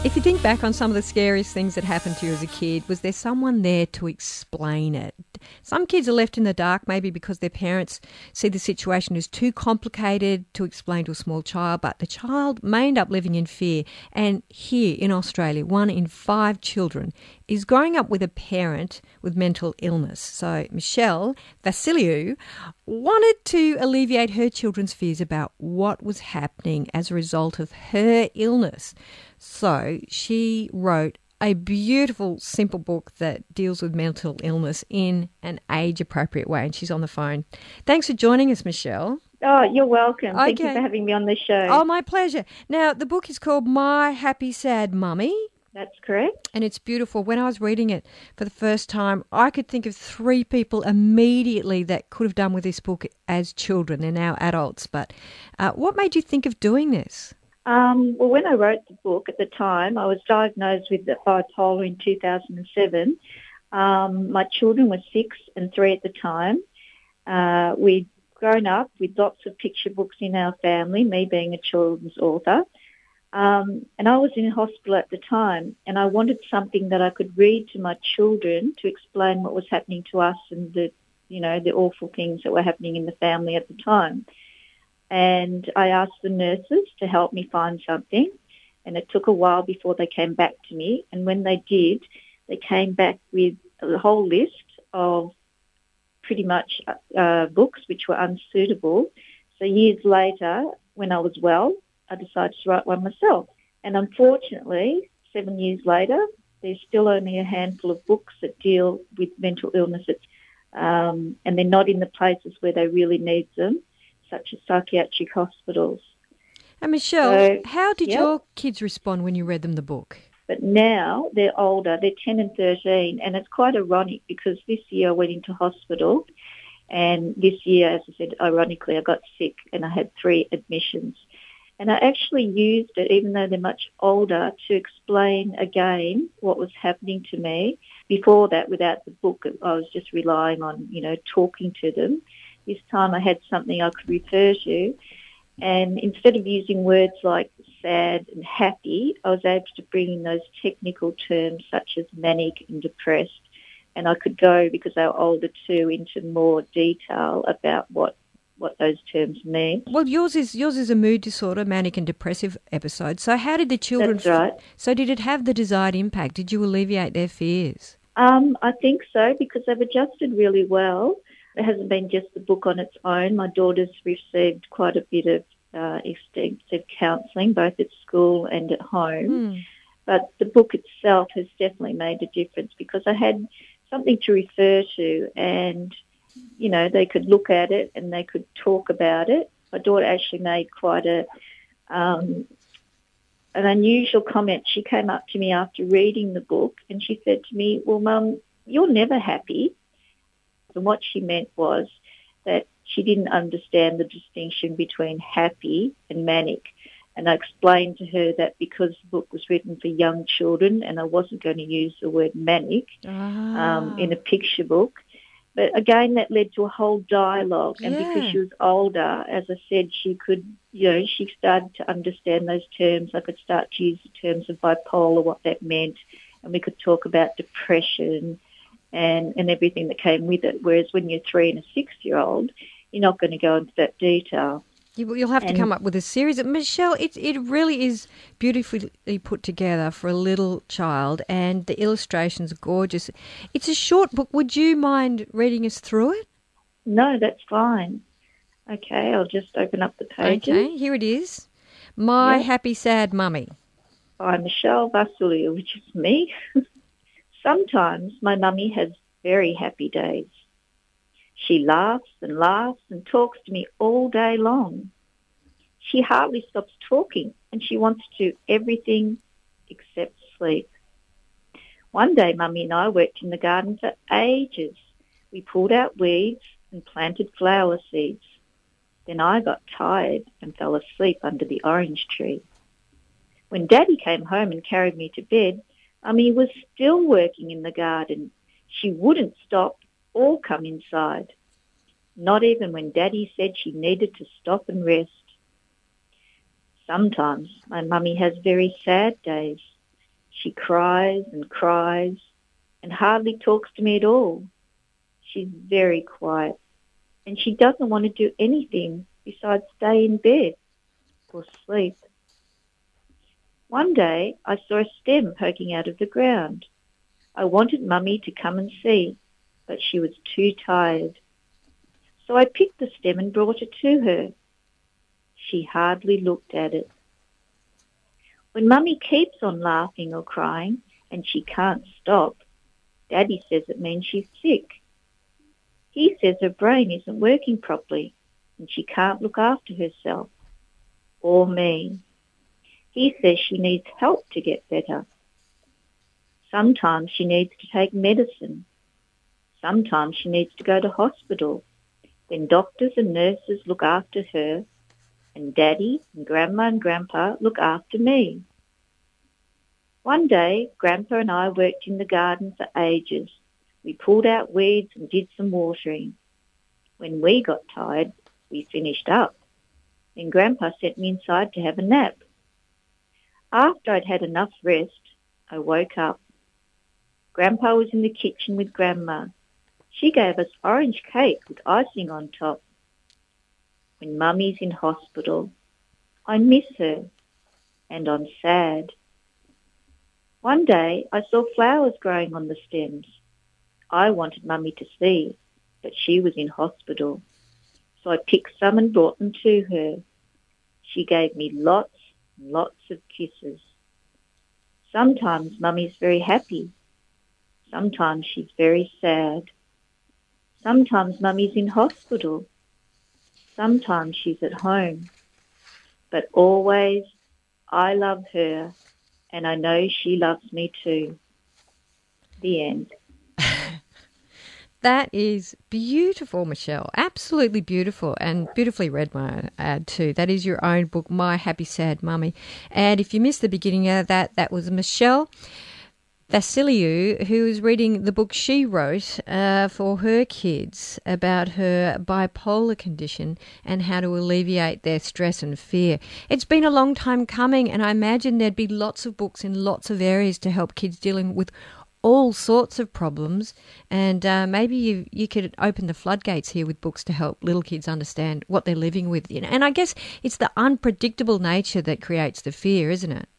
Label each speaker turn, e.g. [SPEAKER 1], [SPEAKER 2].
[SPEAKER 1] If you think back on some of the scariest things that happened to you as a kid, was there someone there to explain it? Some kids are left in the dark maybe because their parents see the situation as too complicated to explain to a small child, but the child may end up living in fear. And here in Australia, 1 in 5 children is growing up with a parent with mental illness. So Michelle Vasiliou wanted to alleviate her children's fears about what was happening as a result of her illness. So she wrote a beautiful, simple book that deals with mental illness in an age-appropriate way, and she's on the phone. Thanks for joining us, Michelle.
[SPEAKER 2] Oh, you're welcome.
[SPEAKER 1] Okay.
[SPEAKER 2] Thank you for having me on the show.
[SPEAKER 1] Oh, my pleasure. Now, the book is called My Happy Sad Mummy.
[SPEAKER 2] That's correct.
[SPEAKER 1] And it's beautiful. When I was reading it for the first time, I could think of 3 people immediately that could have done with this book as children. They're now adults. But what made you think of doing this?
[SPEAKER 2] Well, when I wrote the book at the time, I was diagnosed with bipolar in 2007. My children were 6 and 3 at the time. We'd grown up with lots of picture books in our family, me being a children's author. And I was in hospital at the time, and I wanted something that I could read to my children to explain what was happening to us and the awful things that were happening in the family at the time. And I asked the nurses to help me find something, and it took a while before they came back to me. And when they did, they came back with a whole list of pretty much books which were unsuitable. So years later, when I was well, I decided to write one myself. And unfortunately, 7 years later, there's still only a handful of books that deal with mental illnesses, and they're not in the places where they really need them, such as psychiatric hospitals.
[SPEAKER 1] And Michelle, how did your kids respond when you read them the book?
[SPEAKER 2] But now they're older, they're 10 and 13, and it's quite ironic because this year I went into hospital, and this year, as I said, ironically, I got sick and I had 3 admissions. And I actually used it, even though they're much older, to explain again what was happening to me. Before that, without the book, I was just relying on, talking to them. This time I had something I could refer to. And instead of using words like sad and happy, I was able to bring in those technical terms such as manic and depressed. And I could go, because they were older too, into more detail about what those terms mean.
[SPEAKER 1] Well, yours is a mood disorder, manic and depressive episode. So how did the children...
[SPEAKER 2] That's right.
[SPEAKER 1] So did it have the desired impact? Did you alleviate their fears?
[SPEAKER 2] I think so, because they've adjusted really well. It hasn't been just the book on its own. My daughter's received quite a bit of extensive counselling, both at school and at home. But the book itself has definitely made a difference because I had something to refer to, and, they could look at it and they could talk about it. My daughter actually made quite an unusual comment. She came up to me after reading the book and she said to me, "Well, Mum, you're never happy." And what she meant was that she didn't understand the distinction between happy and manic. And I explained to her that because the book was written for young children and I wasn't going to use the word manic in a picture book. But again, that led to a whole dialogue. And because she was older, as I said, she could, she started to understand those terms. I could start to use the terms of bipolar, what that meant. And we could talk about depression and everything that came with it. Whereas when you're 3 and a 6-year-old, you're not going to go into that detail.
[SPEAKER 1] You'll have to come up with a series. Michelle, it really is beautifully put together for a little child, and the illustrations are gorgeous. It's a short book. Would you mind reading us through it?
[SPEAKER 2] No, that's fine. Okay, I'll just open up the pages.
[SPEAKER 1] Okay, here it is. My Happy Sad Mummy.
[SPEAKER 2] By Michelle Vasiliou, which is me. Sometimes my mummy has very happy days. She laughs and talks to me all day long. She hardly stops talking and she wants to do everything except sleep. One day, Mummy and I worked in the garden for ages. We pulled out weeds and planted flower seeds. Then I got tired and fell asleep under the orange tree. When Daddy came home and carried me to bed, Mummy was still working in the garden. She wouldn't stop or come inside, not even when Daddy said she needed to stop and rest. Sometimes my mummy has very sad days. She cries and hardly talks to me at all. She's very quiet and she doesn't want to do anything besides stay in bed or sleep. One day I saw a stem poking out of the ground. I wanted Mummy to come and see, but she was too tired. So I picked the stem and brought it to her. She hardly looked at it. When Mummy keeps on laughing or crying and she can't stop, Daddy says it means she's sick. He says her brain isn't working properly and she can't look after herself or me. He says she needs help to get better. Sometimes she needs to take medicine. Sometimes she needs to go to hospital. Then doctors and nurses look after her, and Daddy and Grandma and Grandpa look after me. One day, Grandpa and I worked in the garden for ages. We pulled out weeds and did some watering. When we got tired, we finished up. Then Grandpa sent me inside to have a nap. After I'd had enough rest, I woke up. Grandpa was in the kitchen with Grandma. She gave us orange cake with icing on top. When Mummy's in hospital, I miss her and I'm sad. One day I saw flowers growing on the stems. I wanted Mummy to see, but she was in hospital. So I picked some and brought them to her. She gave me lots and lots of kisses. Sometimes Mummy's very happy. Sometimes she's very sad. Sometimes Mummy's in hospital. Sometimes she's at home. But always I love her and I know she loves me too. The end.
[SPEAKER 1] That is beautiful, Michelle. Absolutely beautiful, and beautifully read, my add too. That is your own book, My Happy Sad Mummy. And if you missed the beginning of that, that was Michelle Vasiliou, who is reading the book she wrote for her kids about her bipolar condition and how to alleviate their stress and fear. It's been a long time coming, and I imagine there'd be lots of books in lots of areas to help kids dealing with all sorts of problems, and maybe you could open the floodgates here with books to help little kids understand what they're living with. And I guess it's the unpredictable nature that creates the fear, isn't it?